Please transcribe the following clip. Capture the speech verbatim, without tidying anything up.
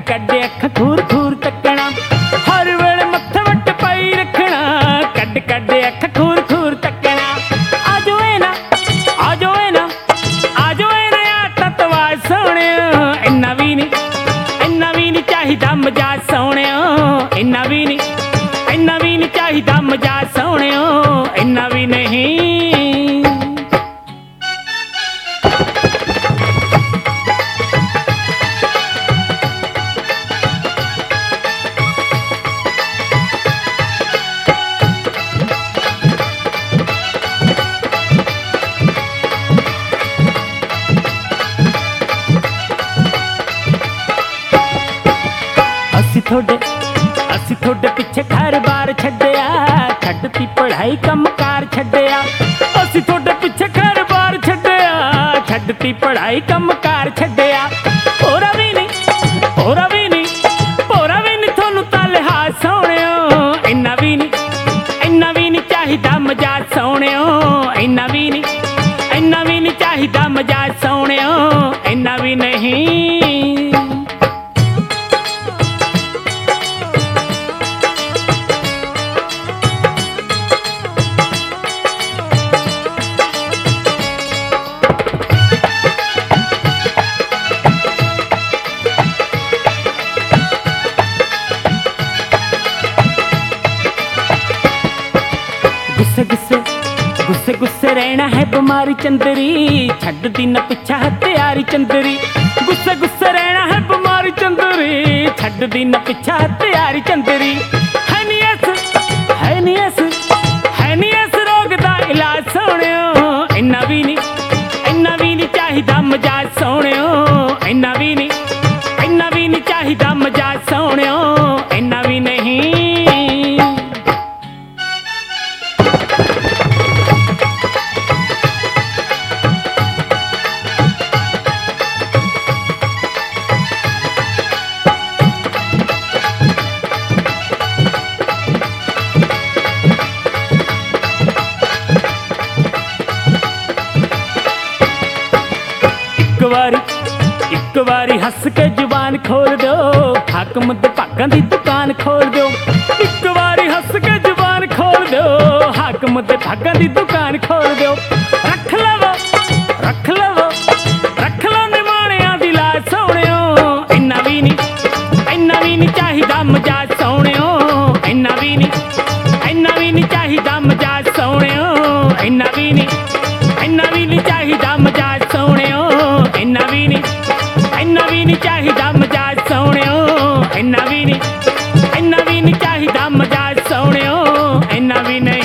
कड अखां खूर खूर तकना, हर वेले मत्थे वट पाई रखना, कड कड अखां खूर खूर तकना। आजो ए ना आजो ए ना आजो ए ना यार ततवाज सोहणिया, इन्ना भी नहीं इन्ना भी नहीं चाहिदा मजाज सोहणिया, इन्ना भी नहीं इन्ना भी नहीं चाहिदा मजाज सोहणिया, इन्ना भी नहीं। असी थोड़े असी थोड़े पिछे घर बार छड्डिया, छड्डती पढ़ाई कम कार छड्डिया। असी थोड़े पिछे घर बार छड्डिया, छड्डती पढ़ाई कम कार छड्डिया। होरा भी नहीं होरा भी नहीं होरा भी नहीं थोनू तां लिहाज सोहणिया, इन्ना भी नहीं इन्ना भी नहीं चाहिदा मजाज सोहणिया, इन्ना भी नहीं इन्ना भी नहीं चाहिदा मजाज सोहणिया, इन्ना भी नहीं। गुस्से गुस्से गुस्से गुस्से रहना है बीमारी चंदरी, छड्ड दी न पिछा हत्यारी चंदरी। गुस्से गुस्से रहना है बीमारी चंदरी, छड्ड दी न पिछा हत्यारी चंदरी। है नी ऐस है नी ऐस है नी ऐस रोग दा इलाज सोहणिया, इन्ना भी नहीं इन्ना भी नहीं चाहिदा मजाज सोहणिया, इन्ना भी नहीं इन्ना भी नहीं चाहिदा मजाज सोहणिया, इन्ना भी नहीं। एक बारी एक बारी हस के जुबान खोल दो, हाकम दे भागां दी दुकान खोल दो। एक बारी हस के जुबान खोल दो, हाकम दे भागां दी दुकान खोल दो। रख लवो रख लवो रख लो निमाणियां दी लाज सोहणिया, इन्ना भी नहीं इन्ना भी नहीं चाहिदा मजाज सोहणिया, इन्ना भी नहीं इन्ना भी नहीं चाहिदा मजाज सोहणिया, इन्ना भी नहीं इन्ना भी नहीं चाहिदा मजाज सोहणिया, इन्ना भी नहीं इन्ना भी नहीं चाहिदा मजाज सोहणिया, इन्ना भी नहीं इन्ना भी नहीं चाहिदा मजाज सोहणिया, इन्ना भी नहीं।